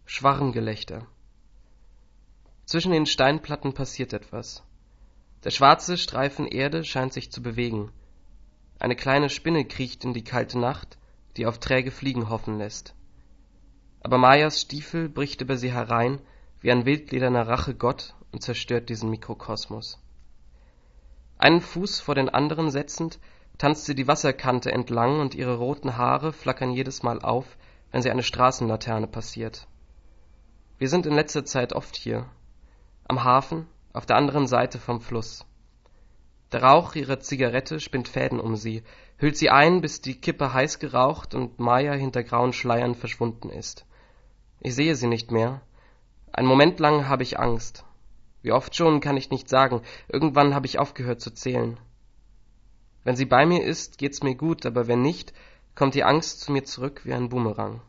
Schwarrengelächter. Zwischen den Steinplatten passiert etwas. Der schwarze Streifen Erde scheint sich zu bewegen. Eine kleine Spinne kriecht in die kalte Nacht, die auf träge Fliegen hoffen lässt. Aber Mayas Stiefel bricht über sie herein wie ein wildlederner Rachegott und zerstört diesen Mikrokosmos. Einen Fuß vor den anderen setzend, tanzt sie die Wasserkante entlang und ihre roten Haare flackern jedes Mal auf, wenn sie eine Straßenlaterne passiert. Wir sind in letzter Zeit oft hier, am Hafen, auf der anderen Seite vom Fluss. Der Rauch ihrer Zigarette spinnt Fäden um sie, hüllt sie ein, bis die Kippe heiß geraucht und Maya hinter grauen Schleiern verschwunden ist. Ich sehe sie nicht mehr. Einen Moment lang habe ich Angst. Wie oft schon, kann ich nicht sagen. Irgendwann habe ich aufgehört zu zählen. Wenn sie bei mir ist, geht's mir gut, aber wenn nicht, kommt die Angst zu mir zurück wie ein Boomerang.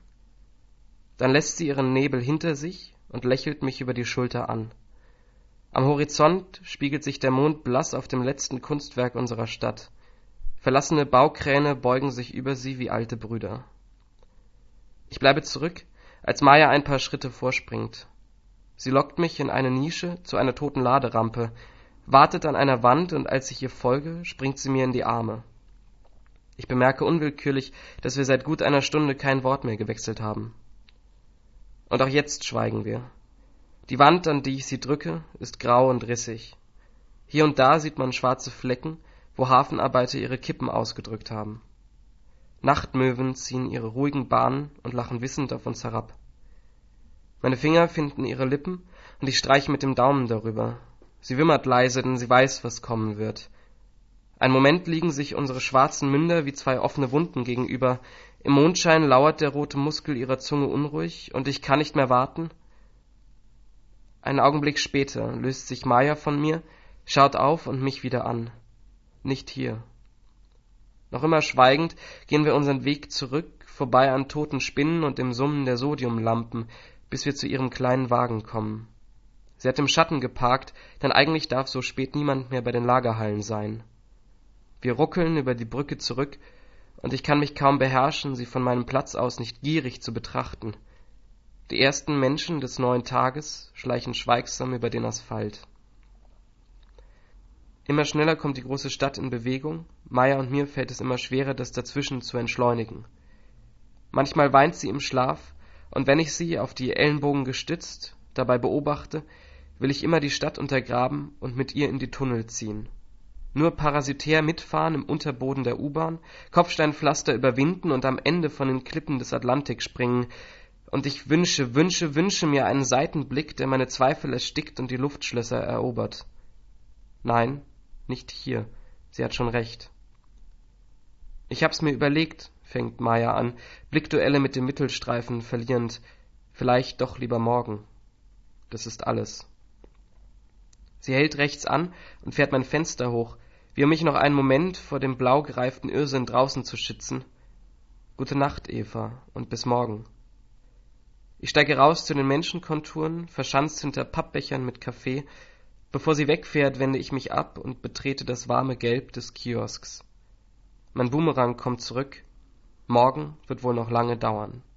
Dann lässt sie ihren Nebel hinter sich und lächelt mich über die Schulter an. Am Horizont spiegelt sich der Mond blass auf dem letzten Kunstwerk unserer Stadt. Verlassene Baukräne beugen sich über sie wie alte Brüder. Ich bleibe zurück, als Maya ein paar Schritte vorspringt. Sie lockt mich in eine Nische zu einer toten Laderampe, wartet an einer Wand und als ich ihr folge, springt sie mir in die Arme. Ich bemerke unwillkürlich, dass wir seit gut einer Stunde kein Wort mehr gewechselt haben. Und auch jetzt schweigen wir. Die Wand, an die ich sie drücke, ist grau und rissig. Hier und da sieht man schwarze Flecken, wo Hafenarbeiter ihre Kippen ausgedrückt haben. Nachtmöwen ziehen ihre ruhigen Bahnen und lachen wissend auf uns herab. Meine Finger finden ihre Lippen und ich streiche mit dem Daumen darüber. Sie wimmert leise, denn sie weiß, was kommen wird. Einen Moment liegen sich unsere schwarzen Münder wie zwei offene Wunden gegenüber. Im Mondschein lauert der rote Muskel ihrer Zunge unruhig und ich kann nicht mehr warten. Einen Augenblick später löst sich Maya von mir, schaut auf und mich wieder an. Nicht hier. Noch immer schweigend gehen wir unseren Weg zurück, vorbei an toten Spinnen und dem Summen der Sodiumlampen, bis wir zu ihrem kleinen Wagen kommen. Sie hat im Schatten geparkt, denn eigentlich darf so spät niemand mehr bei den Lagerhallen sein. Wir ruckeln über die Brücke zurück, und ich kann mich kaum beherrschen, sie von meinem Platz aus nicht gierig zu betrachten. Die ersten Menschen des neuen Tages schleichen schweigsam über den Asphalt. Immer schneller kommt die große Stadt in Bewegung, Maya und mir fällt es immer schwerer, das Dazwischen zu entschleunigen. Manchmal weint sie im Schlaf, und wenn ich sie, auf die Ellenbogen gestützt, dabei beobachte, will ich immer die Stadt untergraben und mit ihr in die Tunnel ziehen. Nur parasitär mitfahren im Unterboden der U-Bahn, Kopfsteinpflaster überwinden und am Ende von den Klippen des Atlantik springen. Und ich wünsche mir einen Seitenblick, der meine Zweifel erstickt und die Luftschlösser erobert. Nein, nicht hier. Sie hat schon recht. Ich hab's mir überlegt, fängt Maya an, Blickduelle mit dem Mittelstreifen verlierend. Vielleicht doch lieber morgen. Das ist alles. Sie hält rechts an und fährt mein Fenster hoch, wie um mich noch einen Moment vor dem blau gereiften Irrsinn draußen zu schützen. Gute Nacht, Eva, und bis morgen. Ich steige raus zu den Menschenkonturen, verschanzt hinter Pappbechern mit Kaffee. Bevor sie wegfährt, wende ich mich ab und betrete das warme Gelb des Kiosks. Mein Boomerang kommt zurück. Morgen wird wohl noch lange dauern.